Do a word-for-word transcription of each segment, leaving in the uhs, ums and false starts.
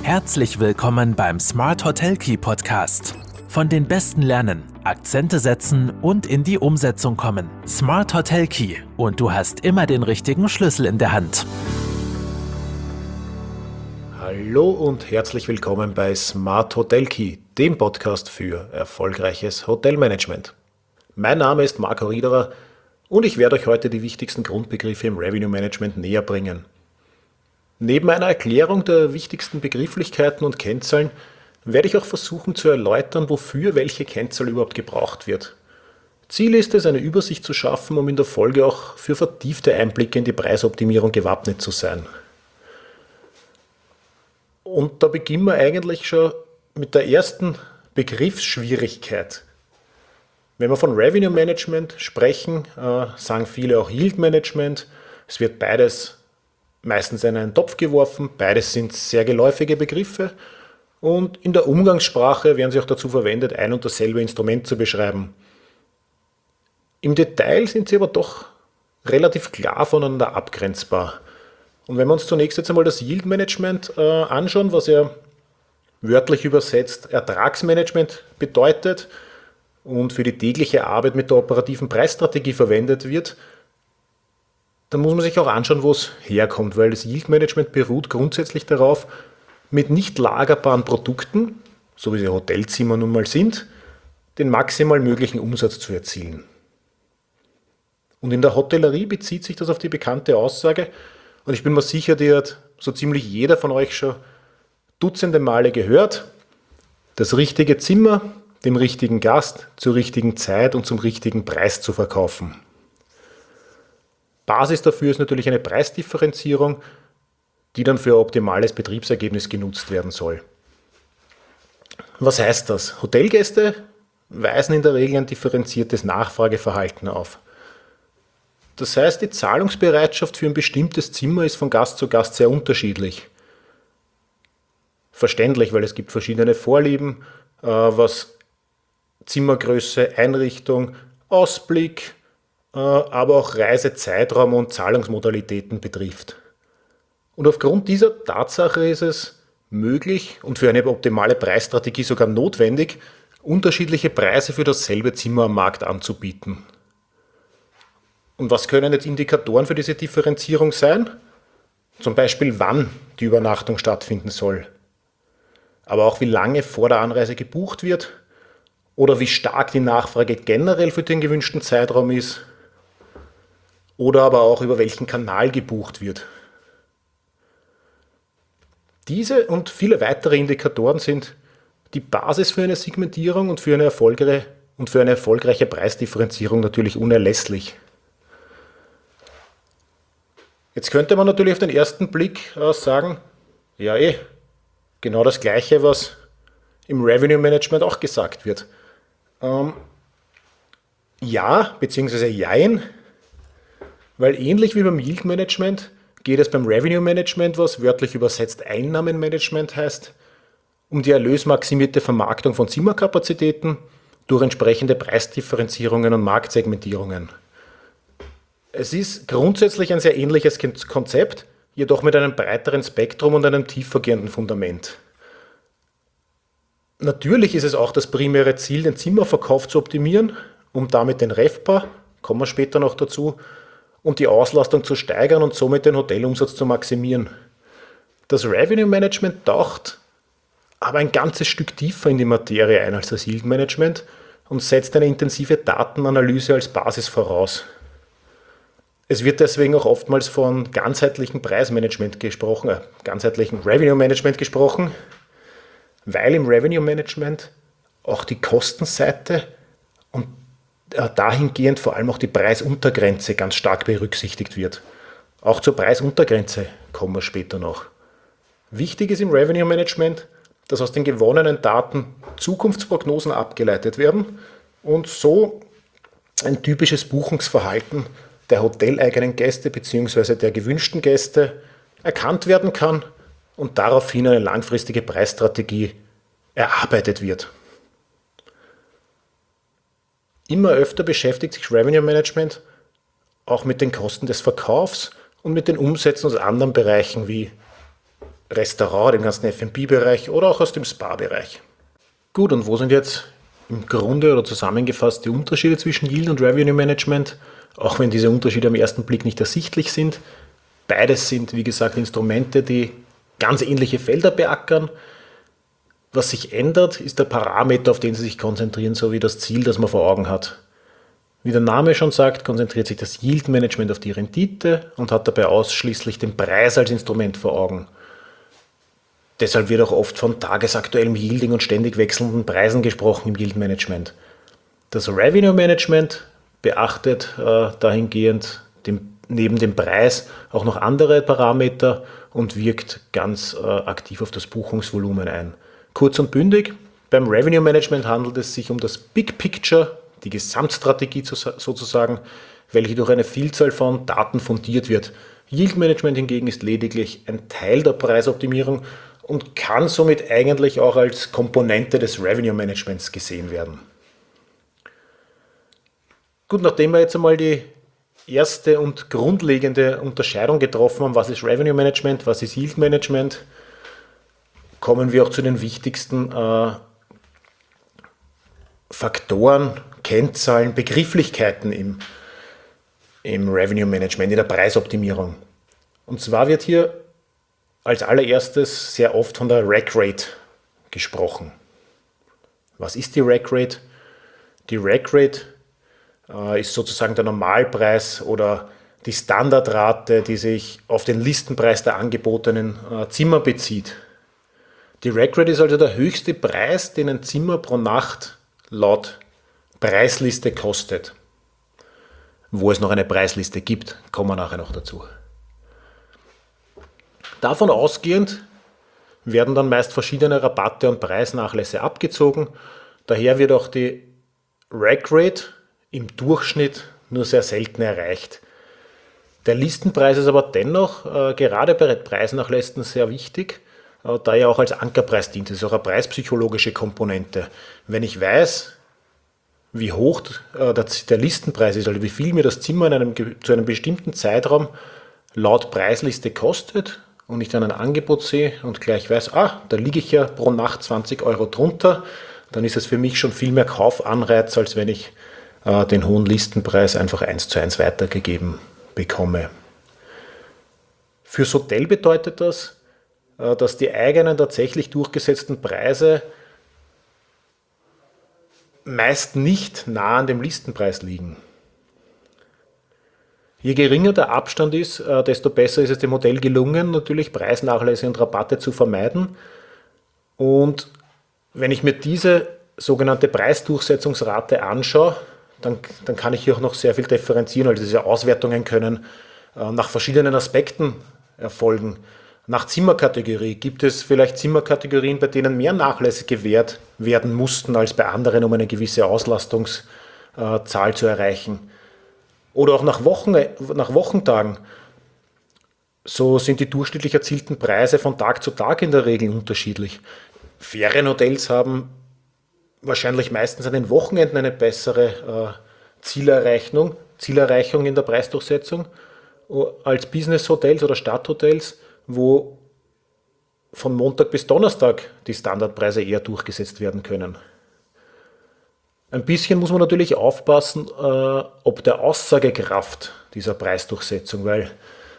Herzlich willkommen beim Smart Hotel Key Podcast. Von den Besten lernen, Akzente setzen und in die Umsetzung kommen. Smart Hotel Key und du hast immer den richtigen Schlüssel in der Hand. Hallo und herzlich willkommen bei Smart Hotel Key, dem Podcast für erfolgreiches Hotelmanagement. Mein Name ist Marco Riederer und ich werde euch heute die wichtigsten Grundbegriffe im Revenue Management näher bringen. Neben einer Erklärung der wichtigsten Begrifflichkeiten und Kennzahlen werde ich auch versuchen zu erläutern, wofür welche Kennzahl überhaupt gebraucht wird. Ziel ist es, eine Übersicht zu schaffen, um in der Folge auch für vertiefte Einblicke in die Preisoptimierung gewappnet zu sein. Und da beginnen wir eigentlich schon mit der ersten Begriffsschwierigkeit. Wenn wir von Revenue Management sprechen, äh, sagen viele auch Yield Management. Es wird beides meistens in einen Topf geworfen. Beides sind sehr geläufige Begriffe und in der Umgangssprache werden sie auch dazu verwendet, ein und dasselbe Instrument zu beschreiben. Im Detail sind sie aber doch relativ klar voneinander abgrenzbar. Und wenn wir uns zunächst jetzt einmal das Yield Management äh, anschauen, was ja wörtlich übersetzt Ertragsmanagement bedeutet und für die tägliche Arbeit mit der operativen Preisstrategie verwendet wird, dann muss man sich auch anschauen, wo es herkommt, weil das Yield Management beruht grundsätzlich darauf, mit nicht lagerbaren Produkten, so wie sie Hotelzimmer nun mal sind, den maximal möglichen Umsatz zu erzielen. Und in der Hotellerie bezieht sich das auf die bekannte Aussage, und ich bin mir sicher, die hat so ziemlich jeder von euch schon dutzende Male gehört: Das richtige Zimmer dem richtigen Gast zur richtigen Zeit und zum richtigen Preis zu verkaufen. Basis dafür ist natürlich eine Preisdifferenzierung, die dann für ein optimales Betriebsergebnis genutzt werden soll. Was heißt das? Hotelgäste weisen in der Regel ein differenziertes Nachfrageverhalten auf. Das heißt, die Zahlungsbereitschaft für ein bestimmtes Zimmer ist von Gast zu Gast sehr unterschiedlich. Verständlich, weil es gibt verschiedene Vorlieben, was Zimmergröße, Einrichtung, Ausblick, aber auch Reisezeitraum und Zahlungsmodalitäten betrifft. Und aufgrund dieser Tatsache ist es möglich und für eine optimale Preisstrategie sogar notwendig, unterschiedliche Preise für dasselbe Zimmer am Markt anzubieten. Und was können jetzt Indikatoren für diese Differenzierung sein? Zum Beispiel, wann die Übernachtung stattfinden soll, aber auch wie lange vor der Anreise gebucht wird oder wie stark die Nachfrage generell für den gewünschten Zeitraum ist. Oder aber auch über welchen Kanal gebucht wird. Diese und viele weitere Indikatoren sind die Basis für eine Segmentierung und für eine erfolgreiche, und für eine erfolgreiche Preisdifferenzierung natürlich unerlässlich. Jetzt könnte man natürlich auf den ersten Blick sagen, ja eh, genau das Gleiche, was im Revenue Management auch gesagt wird. Ähm, ja, beziehungsweise jein. Weil ähnlich wie beim Yield Management geht es beim Revenue Management, was wörtlich übersetzt Einnahmenmanagement heißt, um die erlösmaximierte Vermarktung von Zimmerkapazitäten durch entsprechende Preisdifferenzierungen und Marktsegmentierungen. Es ist grundsätzlich ein sehr ähnliches Konzept, jedoch mit einem breiteren Spektrum und einem tiefergehenden Fundament. Natürlich ist es auch das primäre Ziel, den Zimmerverkauf zu optimieren, um damit den RevPAR, kommen wir später noch dazu, und die Auslastung zu steigern und somit den Hotelumsatz zu maximieren. Das Revenue Management taucht aber ein ganzes Stück tiefer in die Materie ein als das Yield Management und setzt eine intensive Datenanalyse als Basis voraus. Es wird deswegen auch oftmals von ganzheitlichem Preismanagement gesprochen, äh, ganzheitlichem Revenue Management gesprochen, weil im Revenue Management auch die Kostenseite und dahingehend vor allem auch die Preisuntergrenze ganz stark berücksichtigt wird. Auch zur Preisuntergrenze kommen wir später noch. Wichtig ist im Revenue Management, dass aus den gewonnenen Daten Zukunftsprognosen abgeleitet werden und so ein typisches Buchungsverhalten der hoteleigenen Gäste bzw. der gewünschten Gäste erkannt werden kann und daraufhin eine langfristige Preisstrategie erarbeitet wird. Immer öfter beschäftigt sich Revenue Management auch mit den Kosten des Verkaufs und mit den Umsätzen aus anderen Bereichen wie Restaurant, dem ganzen F und B-Bereich oder auch aus dem Spa-Bereich. Gut, und wo sind jetzt im Grunde oder zusammengefasst die Unterschiede zwischen Yield und Revenue Management? Auch wenn diese Unterschiede am ersten Blick nicht ersichtlich sind. Beides sind, wie gesagt, Instrumente, die ganz ähnliche Felder beackern. Was sich ändert, ist der Parameter, auf den sie sich konzentrieren, sowie das Ziel, das man vor Augen hat. Wie der Name schon sagt, konzentriert sich das Yield Management auf die Rendite und hat dabei ausschließlich den Preis als Instrument vor Augen. Deshalb wird auch oft von tagesaktuellem Yielding und ständig wechselnden Preisen gesprochen im Yield Management. Das Revenue Management beachtet äh, dahingehend dem, neben dem Preis auch noch andere Parameter und wirkt ganz äh, aktiv auf das Buchungsvolumen ein. Kurz und bündig, beim Revenue Management handelt es sich um das Big Picture, die Gesamtstrategie sozusagen, welche durch eine Vielzahl von Daten fundiert wird. Yield Management hingegen ist lediglich ein Teil der Preisoptimierung und kann somit eigentlich auch als Komponente des Revenue Managements gesehen werden. Gut, nachdem wir jetzt einmal die erste und grundlegende Unterscheidung getroffen haben, was ist Revenue Management, was ist Yield Management, kommen wir auch zu den wichtigsten äh, Faktoren, Kennzahlen, Begrifflichkeiten im, im Revenue Management, in der Preisoptimierung. Und zwar wird hier als allererstes sehr oft von der Rack Rate gesprochen. Was ist die Rack Rate? Die Rack Rate äh, ist sozusagen der Normalpreis oder die Standardrate, die sich auf den Listenpreis der angebotenen äh, Zimmer bezieht. Die Rack Rate ist also der höchste Preis, den ein Zimmer pro Nacht laut Preisliste kostet. Wo es noch eine Preisliste gibt, kommen wir nachher noch dazu. Davon ausgehend werden dann meist verschiedene Rabatte und Preisnachlässe abgezogen. Daher wird auch die Rack Rate im Durchschnitt nur sehr selten erreicht. Der Listenpreis ist aber dennoch äh, gerade bei Preisnachlässen sehr wichtig, äh, da er auch als Ankerpreis dient. Das ist auch eine preispsychologische Komponente. Wenn ich weiß, wie hoch äh, der, der Listenpreis ist, also wie viel mir das Zimmer in einem, zu einem bestimmten Zeitraum laut Preisliste kostet, und ich dann ein Angebot sehe und gleich weiß, ah, da liege ich ja pro Nacht zwanzig Euro drunter, dann ist es für mich schon viel mehr Kaufanreiz, als wenn ich äh, den hohen Listenpreis einfach eins zu eins weitergegeben bekomme. Fürs Hotel bedeutet das, äh, dass die eigenen tatsächlich durchgesetzten Preise meist nicht nah an dem Listenpreis liegen. Je geringer der Abstand ist, desto besser ist es dem Hotel gelungen, natürlich Preisnachlässe und Rabatte zu vermeiden. Und wenn ich mir diese sogenannte Preisdurchsetzungsrate anschaue, dann, dann kann ich hier auch noch sehr viel differenzieren, also diese Auswertungen können nach verschiedenen Aspekten erfolgen. Nach Zimmerkategorie gibt es vielleicht Zimmerkategorien, bei denen mehr Nachlässe gewährt werden mussten als bei anderen, um eine gewisse Auslastungszahl zu erreichen. Oder auch nach, Wochen, nach Wochentagen. So sind die durchschnittlich erzielten Preise von Tag zu Tag in der Regel unterschiedlich. Ferienhotels haben wahrscheinlich meistens an den Wochenenden eine bessere äh, Zielerreichung, Zielerreichung in der Preisdurchsetzung als Business-Hotels oder Stadthotels, wo von Montag bis Donnerstag die Standardpreise eher durchgesetzt werden können. Ein bisschen muss man natürlich aufpassen, äh, ob der Aussagekraft dieser Preisdurchsetzung, weil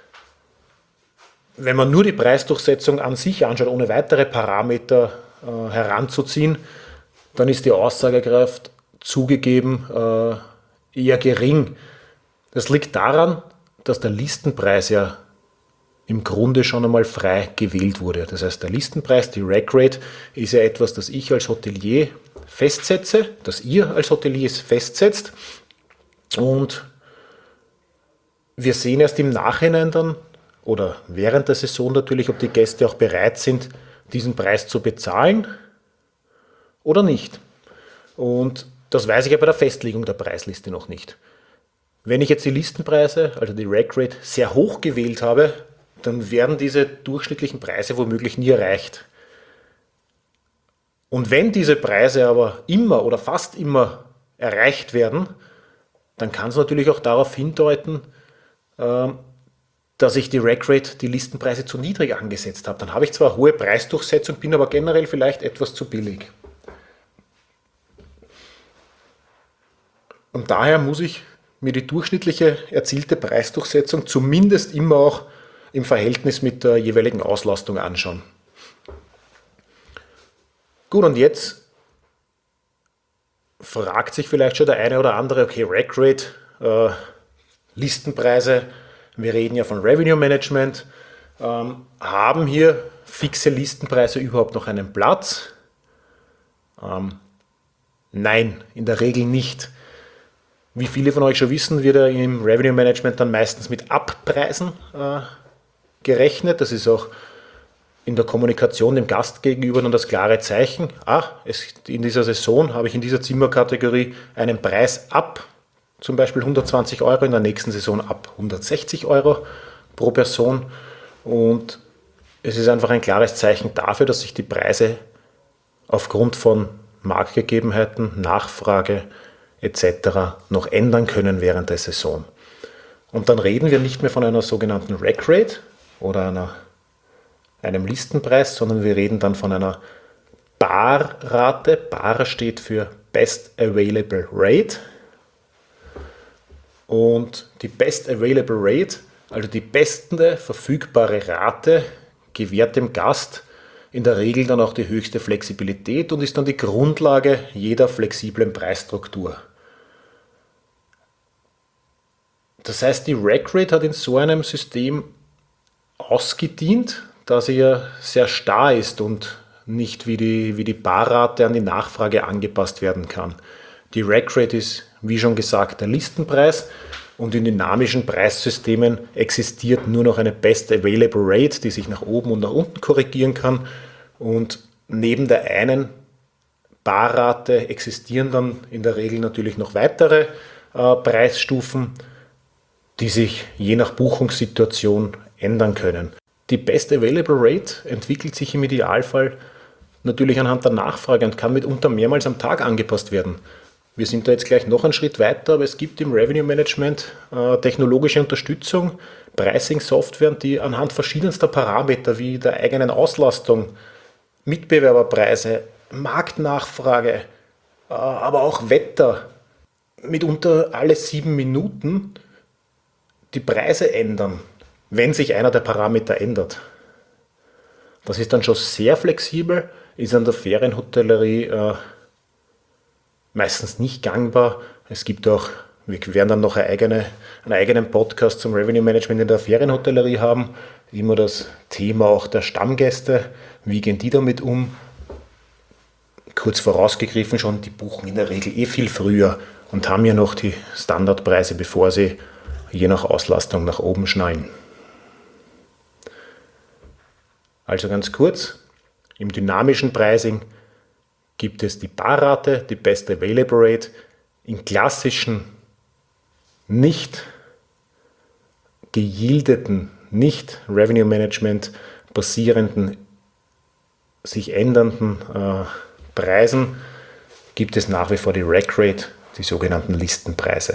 wenn man nur die Preisdurchsetzung an sich anschaut, ohne weitere Parameter äh, heranzuziehen, dann ist die Aussagekraft zugegeben äh, eher gering. Das liegt daran, dass der Listenpreis ja im Grunde schon einmal frei gewählt wurde. Das heißt, der Listenpreis, die Rack Rate, ist ja etwas, das ich als Hotelier festsetze, das ihr als Hoteliers festsetzt, und wir sehen erst im Nachhinein dann oder während der Saison natürlich, ob die Gäste auch bereit sind, diesen Preis zu bezahlen oder nicht. Und das weiß ich ja bei der Festlegung der Preisliste noch nicht. Wenn ich jetzt die Listenpreise, also die Rack Rate, sehr hoch gewählt habe, dann werden diese durchschnittlichen Preise womöglich nie erreicht. Und wenn diese Preise aber immer oder fast immer erreicht werden, dann kann es natürlich auch darauf hindeuten, dass dass ich die Rackrate, die Listenpreise zu niedrig angesetzt habe. Dann habe ich zwar eine hohe Preisdurchsetzung, bin aber generell vielleicht etwas zu billig. Und daher muss ich mir die durchschnittliche erzielte Preisdurchsetzung zumindest immer auch im Verhältnis mit der jeweiligen Auslastung anschauen. Gut, und jetzt fragt sich vielleicht schon der eine oder andere, okay, Rackrate, äh, Listenpreise, wir reden ja von Revenue Management, ähm, haben hier fixe Listenpreise überhaupt noch einen Platz? Ähm, nein, in der Regel nicht. Wie viele von euch schon wissen, wird ja im Revenue Management dann meistens mit Abpreisen äh, gerechnet. Das ist auch in der Kommunikation dem Gast gegenüber dann das klare Zeichen. Ah, es, in dieser Saison habe ich in dieser Zimmerkategorie einen Preis ab, zum Beispiel hundertzwanzig Euro, in der nächsten Saison ab hundertsechzig Euro pro Person. Und es ist einfach ein klares Zeichen dafür, dass sich die Preise aufgrund von Marktgegebenheiten, Nachfrage et cetera noch ändern können während der Saison. Und dann reden wir nicht mehr von einer sogenannten Rackrate oder einer, einem Listenpreis, sondern wir reden dann von einer Barrate. Bar steht für Best Available Rate. Und die Best Available Rate, also die beste verfügbare Rate, gewährt dem Gast in der Regel dann auch die höchste Flexibilität und ist dann die Grundlage jeder flexiblen Preisstruktur. Das heißt, die Rackrate hat in so einem System ausgedient, da sie ja sehr starr ist und nicht wie die, wie die Barrate an die Nachfrage angepasst werden kann. Die Rackrate ist, wie schon gesagt, der Listenpreis und in dynamischen Preissystemen existiert nur noch eine Best Available Rate, die sich nach oben und nach unten korrigieren kann. Und neben der einen Barrate existieren dann in der Regel natürlich noch weitere äh, Preisstufen, die sich je nach Buchungssituation ändern können. Die Best Available Rate entwickelt sich im Idealfall natürlich anhand der Nachfrage und kann mitunter mehrmals am Tag angepasst werden. Wir sind da jetzt gleich noch einen Schritt weiter, aber es gibt im Revenue Management äh, technologische Unterstützung, Pricing-Software, die anhand verschiedenster Parameter wie der eigenen Auslastung, Mitbewerberpreise, Marktnachfrage, äh, aber auch Wetter mitunter alle sieben Minuten die Preise ändern, wenn sich einer der Parameter ändert. Das ist dann schon sehr flexibel, ist an der Ferienhotellerie äh, meistens nicht gangbar. Es gibt auch, wir werden dann noch eine eigene, einen eigenen Podcast zum Revenue Management in der Ferienhotellerie haben. Immer das Thema auch der Stammgäste. Wie gehen die damit um? Kurz vorausgegriffen schon, die buchen in der Regel eh viel früher und haben ja noch die Standardpreise, bevor sie je nach Auslastung nach oben schnallen. Also ganz kurz, im dynamischen Pricing gibt es die Barrate, die Best Available Rate, in klassischen, nicht geyieldeten, nicht Revenue Management basierenden, sich ändernden äh, Preisen gibt es nach wie vor die Rackrate, die sogenannten Listenpreise.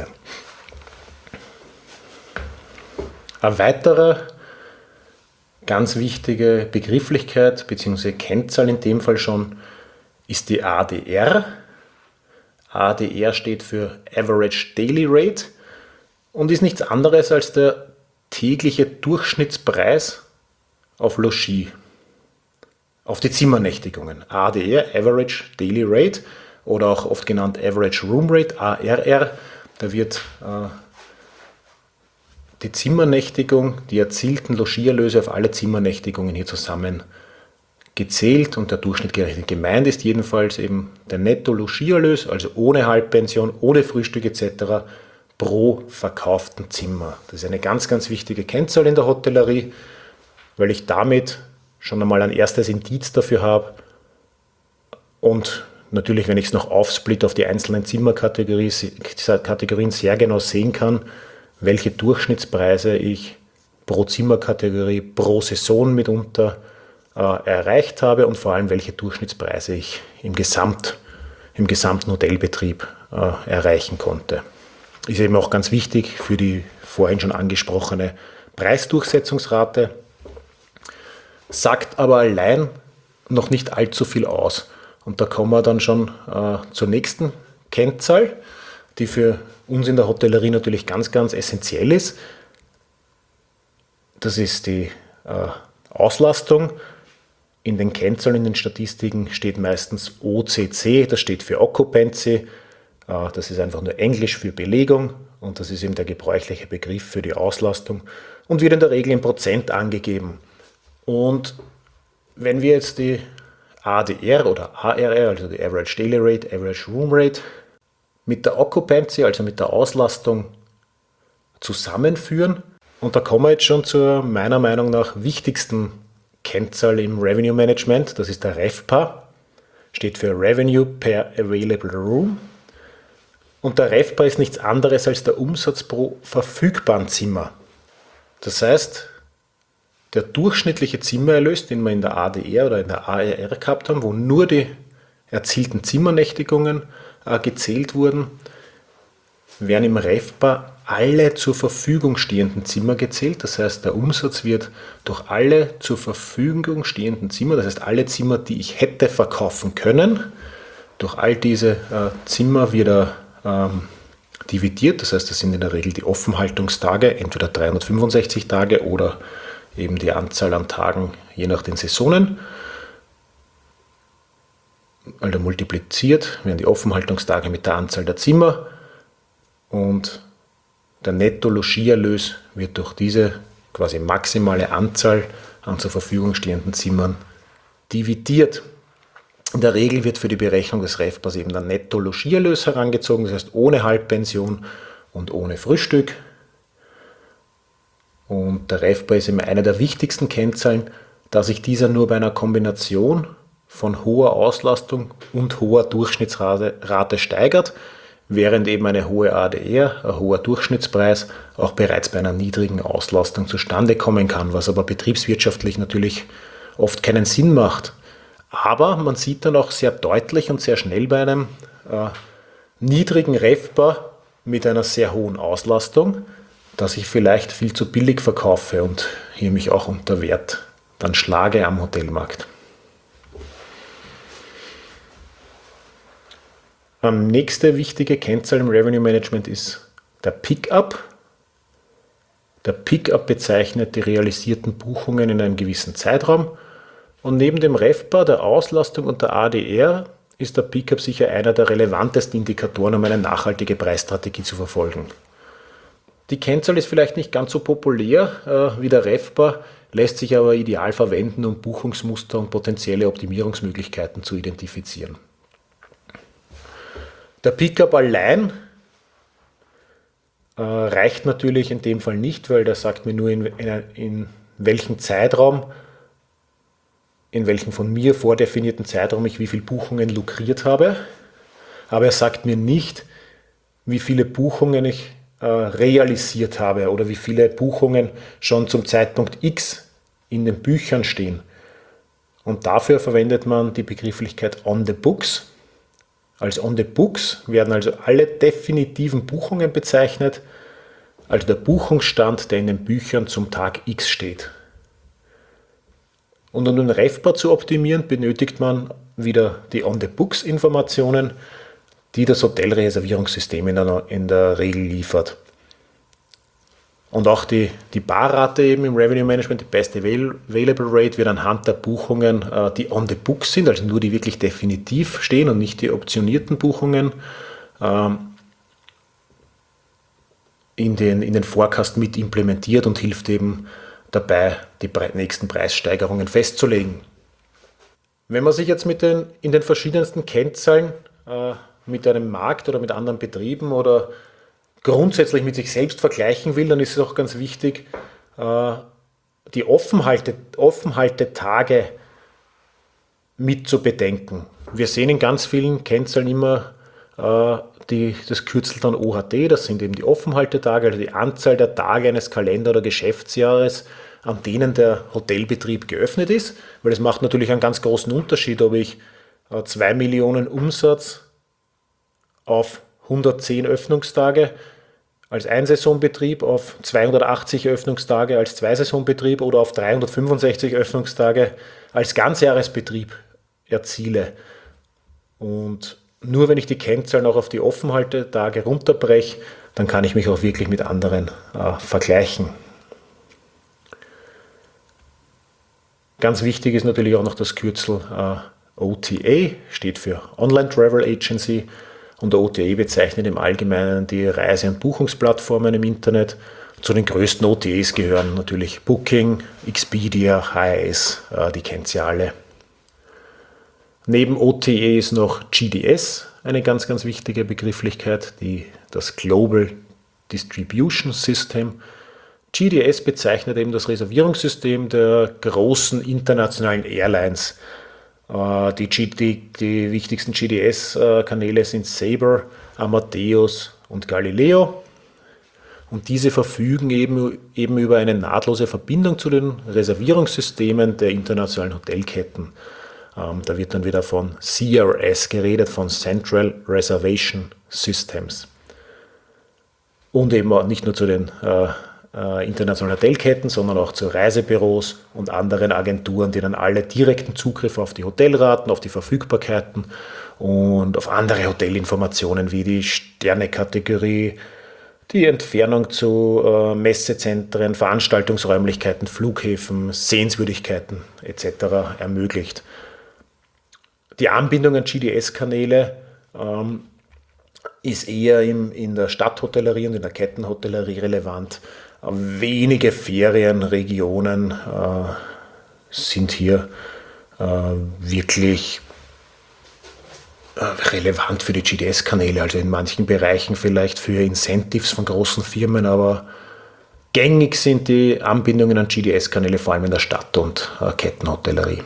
Eine weitere ganz wichtige Begrifflichkeit bzw. Kennzahl in dem Fall schon ist die A D R. A D R steht für Average Daily Rate und ist nichts anderes als der tägliche Durchschnittspreis auf Logis, auf die Zimmernächtigungen. A D R, Average Daily Rate, oder auch oft genannt Average Room Rate, A R R. Da wird äh, die Zimmernächtigung, die erzielten Logierlöse auf alle Zimmernächtigungen hier zusammen gezählt und der Durchschnitt gerechnet. Gemeint ist jedenfalls eben der Netto-Logiererlös, also ohne Halbpension, ohne Frühstück et cetera pro verkauften Zimmer. Das ist eine ganz, ganz wichtige Kennzahl in der Hotellerie, weil ich damit schon einmal ein erstes Indiz dafür habe und natürlich, wenn ich es noch aufsplit auf die einzelnen Zimmerkategorien Kategorien sehr genau sehen kann, welche Durchschnittspreise ich pro Zimmerkategorie, pro Saison mitunter äh, erreicht habe und vor allem, welche Durchschnittspreise ich im, Gesamt, im gesamten Hotelbetrieb äh, erreichen konnte. Ist eben auch ganz wichtig für die vorhin schon angesprochene Preisdurchsetzungsrate, sagt aber allein noch nicht allzu viel aus. Und da kommen wir dann schon äh, zur nächsten Kennzahl, die für uns in der Hotellerie natürlich ganz, ganz essentiell ist. Das ist die äh, Auslastung. In den Kennzahlen, in den Statistiken steht meistens O C C, das steht für Occupancy. Äh, das ist einfach nur Englisch für Belegung und das ist eben der gebräuchliche Begriff für die Auslastung und wird in der Regel in Prozent angegeben. Und wenn wir jetzt die A D R oder A R R, also die Average Daily Rate, Average Room Rate, mit der Occupancy, also mit der Auslastung, zusammenführen, und da kommen wir jetzt schon zur meiner Meinung nach wichtigsten Kennzahl im Revenue Management, das ist der RevPAR, steht für Revenue per Available Room. Und der RevPAR ist nichts anderes als der Umsatz pro verfügbaren Zimmer. Das heißt, der durchschnittliche Zimmererlös, den wir in der A D R oder in der A R R gehabt haben, wo nur die erzielten Zimmernächtigungen äh, gezählt wurden, werden im RevPAR alle zur Verfügung stehenden Zimmer gezählt. Das heißt, der Umsatz wird durch alle zur Verfügung stehenden Zimmer, das heißt alle Zimmer, die ich hätte verkaufen können, durch all diese äh, Zimmer wieder ähm, dividiert. Das heißt, das sind in der Regel die Offenhaltungstage, entweder dreihundertfünfundsechzig Tage oder eben die Anzahl an Tagen je nach den Saisonen. Also multipliziert werden die Offenhaltungstage mit der Anzahl der Zimmer und der Netto-Logiererlös wird durch diese quasi maximale Anzahl an zur Verfügung stehenden Zimmern dividiert. In der Regel wird für die Berechnung des RevPARs eben der Netto-Logiererlös herangezogen, das heißt ohne Halbpension und ohne Frühstück. Und der RevPAR ist eben eine der wichtigsten Kennzahlen, da sich dieser nur bei einer Kombination von hoher Auslastung und hoher Durchschnittsrate Rate steigert, während eben eine hohe A D R, ein hoher Durchschnittspreis, auch bereits bei einer niedrigen Auslastung zustande kommen kann, was aber betriebswirtschaftlich natürlich oft keinen Sinn macht. Aber man sieht dann auch sehr deutlich und sehr schnell bei einem äh, niedrigen RevPAR mit einer sehr hohen Auslastung, dass ich vielleicht viel zu billig verkaufe und hier mich auch unter Wert dann schlage am Hotelmarkt. Ähm, nächste wichtige Kennzahl im Revenue Management ist der Pickup. Der Pickup bezeichnet die realisierten Buchungen in einem gewissen Zeitraum. Und neben dem RevPAR, der Auslastung und der A D R ist der Pickup sicher einer der relevantesten Indikatoren, um eine nachhaltige Preisstrategie zu verfolgen. Die Kennzahl ist vielleicht nicht ganz so populär äh, wie der RevPAR, lässt sich aber ideal verwenden, um Buchungsmuster und potenzielle Optimierungsmöglichkeiten zu identifizieren. Der Pickup allein äh, reicht natürlich in dem Fall nicht, weil der sagt mir nur, in, in, in welchem Zeitraum, in welchem von mir vordefinierten Zeitraum ich wie viele Buchungen lukriert habe. Aber er sagt mir nicht, wie viele Buchungen ich äh, realisiert habe oder wie viele Buchungen schon zum Zeitpunkt X in den Büchern stehen. Und dafür verwendet man die Begrifflichkeit on the books. Als on the books werden also alle definitiven Buchungen bezeichnet, also der Buchungsstand, der in den Büchern zum Tag X steht. Und um den RevPAR zu optimieren, benötigt man wieder die on the books Informationen, die das Hotelreservierungssystem in der, in der Regel liefert. Und auch die, die Barrate eben im Revenue Management, die Best Available Rate, wird anhand der Buchungen, die on the books sind, also nur die wirklich definitiv stehen und nicht die optionierten Buchungen, in den, in den Forecast mit implementiert und hilft eben dabei, die nächsten Preissteigerungen festzulegen. Wenn man sich jetzt mit den, in den verschiedensten Kennzahlen äh, mit einem Markt oder mit anderen Betrieben oder grundsätzlich mit sich selbst vergleichen will, dann ist es auch ganz wichtig, äh, die Offenhalte, Offenhaltetage mit zu bedenken. Wir sehen in ganz vielen Kennzahlen immer äh, die, das Kürzel dann O H T, das sind eben die Offenhaltetage, also die Anzahl der Tage eines Kalender- oder Geschäftsjahres, an denen der Hotelbetrieb geöffnet ist, weil es macht natürlich einen ganz großen Unterschied, ob ich zwei Millionen Umsatz auf hundertzehn Öffnungstage als Einsaisonbetrieb, auf zweihundertachtzig Öffnungstage als Zweisaisonbetrieb oder auf dreihundertfünfundsechzig Öffnungstage als Ganzjahresbetrieb erziele. Und nur wenn ich die Kennzahlen auch auf die Offenhaltetage runterbreche, dann kann ich mich auch wirklich mit anderen äh, vergleichen. Ganz wichtig ist natürlich auch noch das Kürzel äh, O T A, steht für Online Travel Agency, und O T A bezeichnet im Allgemeinen die Reise- und Buchungsplattformen im Internet. Zu den größten O T As gehören natürlich Booking, Expedia, H R S, äh, die kennt ihr alle. Neben O T A ist noch G D S eine ganz, ganz wichtige Begrifflichkeit, die, das Global Distribution System. G D S bezeichnet eben das Reservierungssystem der großen internationalen Airlines. Die, G, die, die wichtigsten G D S-Kanäle sind Sabre, Amadeus und Galileo. Und diese verfügen eben, eben über eine nahtlose Verbindung zu den Reservierungssystemen der internationalen Hotelketten. Ähm, da wird dann wieder von C R S geredet, von Central Reservation Systems. Und eben auch nicht nur zu den äh, äh, internationalen Hotelketten, sondern auch zu Reisebüros und anderen Agenturen, die dann alle direkten Zugriff auf die Hotelraten, auf die Verfügbarkeiten und auf andere Hotelinformationen wie die Sternekategorie, die Entfernung zu äh, Messezentren, Veranstaltungsräumlichkeiten, Flughäfen, Sehenswürdigkeiten et cetera ermöglicht. Die Anbindung an G D S-Kanäle ähm, ist eher im, in der Stadthotellerie und in der Kettenhotellerie relevant. Wenige Ferienregionen äh, sind hier äh, wirklich äh, relevant für die G D S-Kanäle, also in manchen Bereichen vielleicht für Incentives von großen Firmen, aber gängig sind die Anbindungen an G D S-Kanäle vor allem in der Stadt- und äh, Kettenhotellerie.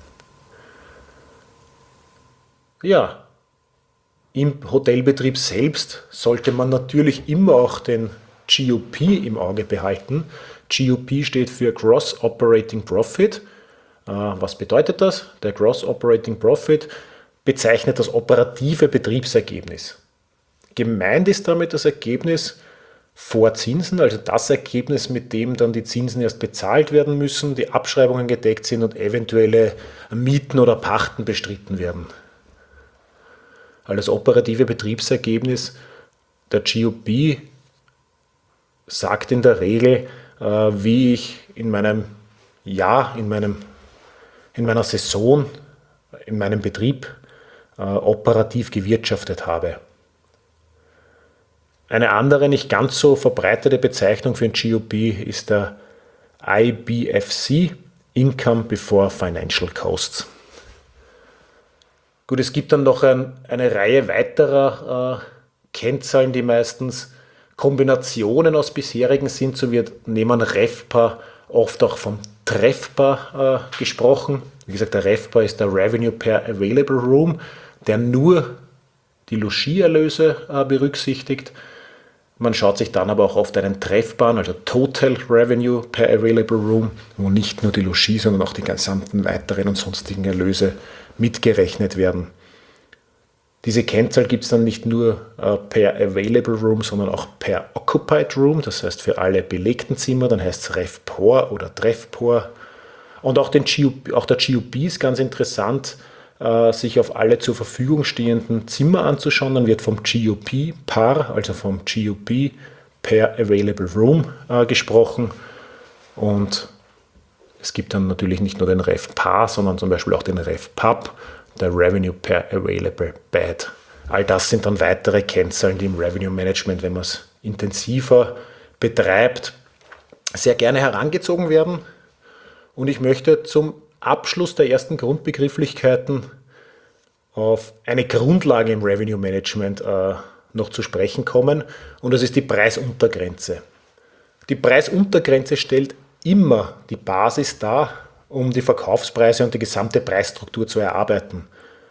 Ja, im Hotelbetrieb selbst sollte man natürlich immer auch den G O P im Auge behalten. G O P steht für Gross Operating Profit. Was bedeutet das? Der Gross Operating Profit bezeichnet das operative Betriebsergebnis. Gemeint ist damit das Ergebnis vor Zinsen, also das Ergebnis, mit dem dann die Zinsen erst bezahlt werden müssen, die Abschreibungen gedeckt sind und eventuelle Mieten oder Pachten bestritten werden. Also das operative Betriebsergebnis der G O P sagt in der Regel, äh, wie ich in meinem Jahr, in, meinem, in meiner Saison, in meinem Betrieb äh, operativ gewirtschaftet habe. Eine andere, nicht ganz so verbreitete Bezeichnung für ein G O P ist der I B F C, Income Before Financial Costs. Gut, es gibt dann noch ein, eine Reihe weiterer äh, Kennzahlen, die meistens Kombinationen aus bisherigen sind. So wird neben RevPAR oft auch vom TRevPAR äh, gesprochen. Wie gesagt, der RevPAR ist der Revenue per Available Room, der nur die Logieerlöse äh, berücksichtigt. Man schaut sich dann aber auch oft einen TRevPAR an, also Total Revenue per Available Room, wo nicht nur die Logie, sondern auch die gesamten weiteren und sonstigen Erlöse mitgerechnet werden. Diese Kennzahl gibt es dann nicht nur äh, per Available Room, sondern auch per Occupied Room, das heißt für alle belegten Zimmer, dann heißt es RevPOR oder TrevPOR. Und auch, den G O P, auch der G O P ist ganz interessant, äh, sich auf alle zur Verfügung stehenden Zimmer anzuschauen. Dann wird vom G O P Par, also vom G O P per Available Room äh, gesprochen. Und es gibt dann natürlich nicht nur den RevPAR, sondern zum Beispiel auch den RevPAB, der Revenue per Available Bed. All das sind dann weitere Kennzahlen, die im Revenue Management, wenn man es intensiver betreibt, sehr gerne herangezogen werden. Und ich möchte zum Abschluss der ersten Grundbegrifflichkeiten auf eine Grundlage im Revenue Management äh, noch zu sprechen kommen. Und das ist die Preisuntergrenze. Die Preisuntergrenze stellt immer die Basis dar, um die Verkaufspreise und die gesamte Preisstruktur zu erarbeiten.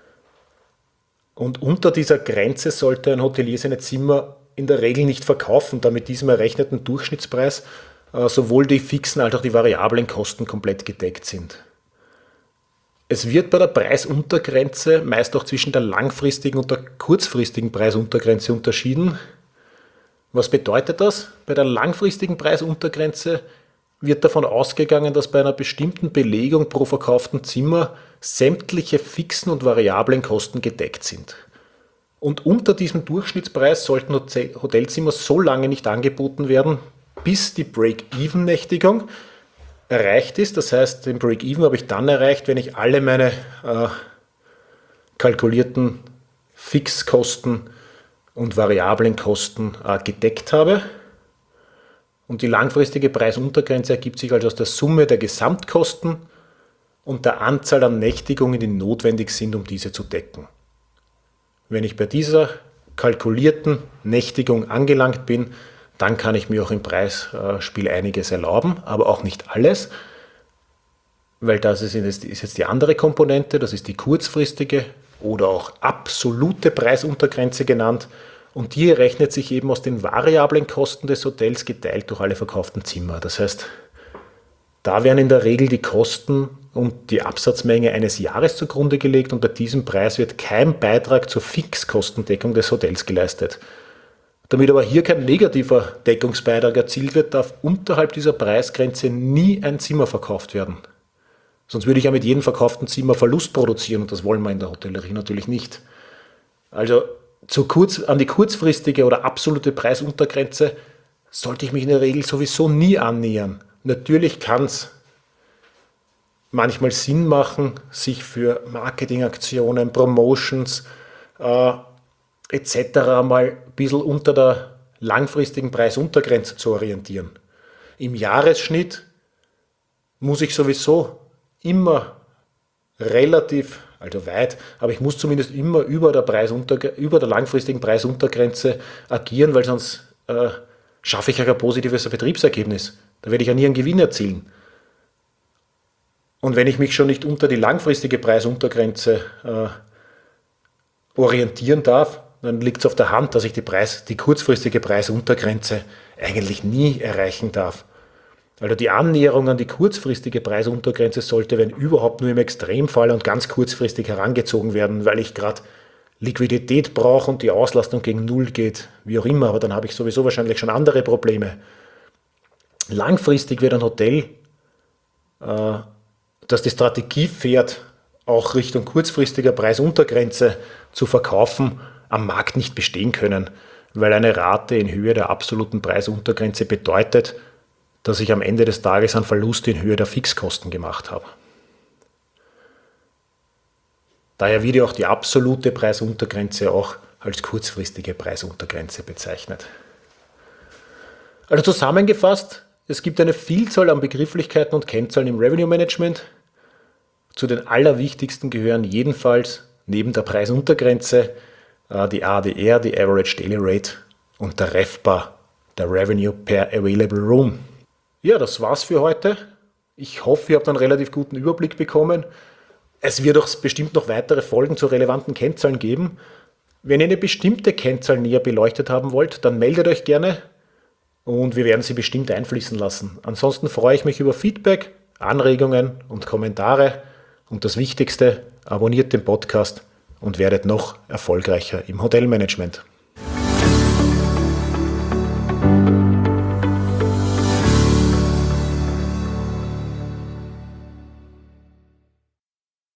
Und unter dieser Grenze sollte ein Hotelier seine Zimmer in der Regel nicht verkaufen, da mit diesem errechneten Durchschnittspreis äh, sowohl die fixen als auch die variablen Kosten komplett gedeckt sind. Es wird bei der Preisuntergrenze meist auch zwischen der langfristigen und der kurzfristigen Preisuntergrenze unterschieden. Was bedeutet das? Bei der langfristigen Preisuntergrenze wird davon ausgegangen, dass bei einer bestimmten Belegung pro verkauften Zimmer sämtliche fixen und variablen Kosten gedeckt sind. Und unter diesem Durchschnittspreis sollten Hotelzimmer so lange nicht angeboten werden, bis die Break-Even-Nächtigung erreicht ist. Das heißt, den Break-Even habe ich dann erreicht, wenn ich alle meine äh, kalkulierten Fixkosten und variablen Kosten äh, gedeckt habe. Und die langfristige Preisuntergrenze ergibt sich also aus der Summe der Gesamtkosten und der Anzahl an Nächtigungen, die notwendig sind, um diese zu decken. Wenn ich bei dieser kalkulierten Nächtigung angelangt bin, dann kann ich mir auch im Preisspiel einiges erlauben, aber auch nicht alles, weil das ist jetzt die andere Komponente, das ist die kurzfristige oder auch absolute Preisuntergrenze genannt. Und die rechnet sich eben aus den variablen Kosten des Hotels geteilt durch alle verkauften Zimmer. Das heißt, da werden in der Regel die Kosten und die Absatzmenge eines Jahres zugrunde gelegt und bei diesem Preis wird kein Beitrag zur Fixkostendeckung des Hotels geleistet. Damit aber hier kein negativer Deckungsbeitrag erzielt wird, darf unterhalb dieser Preisgrenze nie ein Zimmer verkauft werden. Sonst würde ich ja mit jedem verkauften Zimmer Verlust produzieren und das wollen wir in der Hotellerie natürlich nicht. Also zu kurz, an die kurzfristige oder absolute Preisuntergrenze sollte ich mich in der Regel sowieso nie annähern. Natürlich kann es manchmal Sinn machen, sich für Marketingaktionen, Promotions äh, et cetera mal ein bisschen unter der langfristigen Preisuntergrenze zu orientieren. Im Jahresschnitt muss ich sowieso immer relativ, also weit, aber ich muss zumindest immer über der, Preisunter, über der langfristigen Preisuntergrenze agieren, weil sonst äh, schaffe ich ja kein positives Betriebsergebnis. Da werde ich ja nie einen Gewinn erzielen. Und wenn ich mich schon nicht unter die langfristige Preisuntergrenze äh, orientieren darf, dann liegt es auf der Hand, dass ich die, Preis, die kurzfristige Preisuntergrenze eigentlich nie erreichen darf. Also die Annäherung an die kurzfristige Preisuntergrenze sollte, wenn überhaupt, nur im Extremfall und ganz kurzfristig herangezogen werden, weil ich gerade Liquidität brauche und die Auslastung gegen Null geht, wie auch immer, aber dann habe ich sowieso wahrscheinlich schon andere Probleme. Langfristig wird ein Hotel, äh, das die Strategie fährt, auch Richtung kurzfristiger Preisuntergrenze zu verkaufen, am Markt nicht bestehen können, weil eine Rate in Höhe der absoluten Preisuntergrenze bedeutet, dass ich am Ende des Tages einen Verlust in Höhe der Fixkosten gemacht habe. Daher wird ja auch die absolute Preisuntergrenze auch als kurzfristige Preisuntergrenze bezeichnet. Also zusammengefasst, es gibt eine Vielzahl an Begrifflichkeiten und Kennzahlen im Revenue Management. Zu den allerwichtigsten gehören jedenfalls neben der Preisuntergrenze die A D R, die Average Daily Rate und der R E V P A, der Revenue per Available Room. Ja, das war's für heute. Ich hoffe, ihr habt einen relativ guten Überblick bekommen. Es wird auch bestimmt noch weitere Folgen zu relevanten Kennzahlen geben. Wenn ihr eine bestimmte Kennzahl näher beleuchtet haben wollt, dann meldet euch gerne und wir werden sie bestimmt einfließen lassen. Ansonsten freue ich mich über Feedback, Anregungen und Kommentare und das Wichtigste, abonniert den Podcast und werdet noch erfolgreicher im Hotelmanagement.